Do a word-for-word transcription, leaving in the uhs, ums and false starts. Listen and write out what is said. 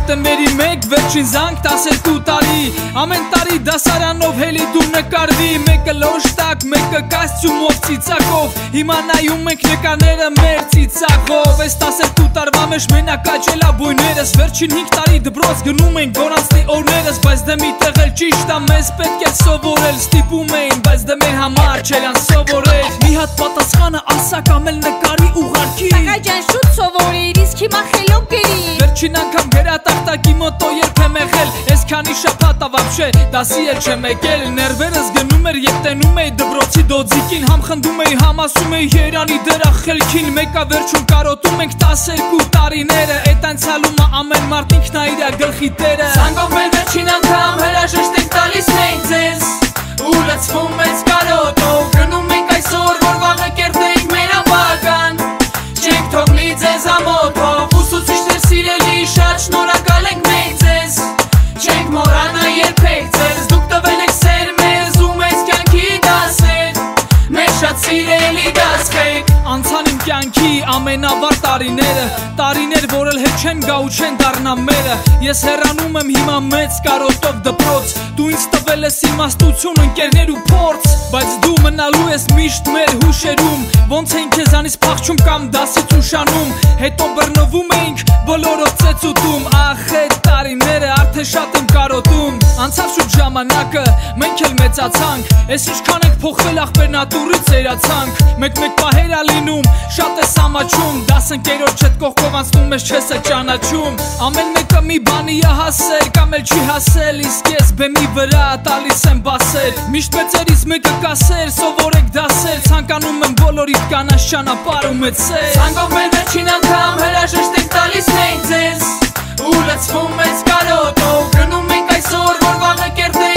Սեպտեմբերի մեկ վերջին զանգ տասներկու տարի Ամեն տարի դասարանով հելի դու նկարվի Մեկը լոշտակ, մեկը կասցյումով ծիծակով Հիմա նայում ենք նկարները մեր ծիծակով Այս տասներկու տարվա մեջ մենակ աճելա բույներս Վերջին հինգ տարի դպրոց գնում ենք գորանցնի օրներս Բայց դե մի տեղ էլ ճիշտ ա մեզ պետք է սովորել Ստիպում էին, բայց դե մեր համար չեր ան սովորել Մի հատ պատասխանը ասա կամ էլ նկարի ուղարկի Տղա ջան շուտ սովորիր, իսկ հիմա խելոք գերի Վերջին անգամ գերատախտակի մոտո երբ եմ եղել Ես քանի շաբաթ ա վաբշե դասի էլ չեմ եկել Ներվերս գնում էր երբ տենում էի դպրոցի դոձիկին Համ խնդում էի, համ ասում էի Երանի դրա խելքին Մեկա վերջում կարոտում ենք տասներկու տարիները Էդ անցյալում ա ամեն մարդ ինքն ա իրա գլխի տերը Զանգով մեր վերջին անգամ հրաժեշտ ենք տալիս մենք ձեզ Ու լցվում մեծ կարոտով Գնում ենք այսօր, որ վաղը կերտենք մեր ապագան Չենք թողնի ձեզ ամոթով Ուսուցիչներ սիրելի, շատ շնորհակալ ենք մենք ձեզ Չենք մոռանա երբեք ձեզ Դուք տվել եք սեր մեզ ու մեծ կյանքի դասեր Մեր շատ սիրելի դասքեք Անցան իմ կյանքի ամենավառ տարիները Տարիներ, որ էլ հետ չեն գա ու չեն դառնա մերը Ես հեռանում եմ հիմա մեծ կարոտով դպրոց Դու ինձ տվել ես իմաստություն, ընկերներ ու փորձ Բայց դու մնալու ես միշտ մեր հուշերում Ոնց էին քեզանից փախչում կամ դասից ուշանում Հետո բռնվում էինք բոլորով ծեծուտում Ախ էդ տարիները արդեն շատ եմ կարոտում Անցավ շուտ ժամանակը, մենք էլ մեծացանք Ես ինչքան ենք փոխվել ախպեր նատուրից երացանք Մեկ-մեկ պահեր ա լինում, շատ ես ամաչում Դաս ընկերոջ հետ կողքով անցնում ես չես է ճանաչում Ամեն մեկը մի բանի ա հասել կամ էլ չի հասել Իսկ ես բեմի վրա տալիս եմ բասեր Միշտ մեծերից մեկը կասեր, սովորեք դասեր Ցանկանում եմ բոլորիդ կանաչ ճանապարհ ու մեծ սեր Զանգով մեր վերջին անգամ հրաժեշտ ենք տալիս մենք ձեզ Ու լցվում մեծ կարոտով Գնում ենք այսօր, որ վաղը կերտենք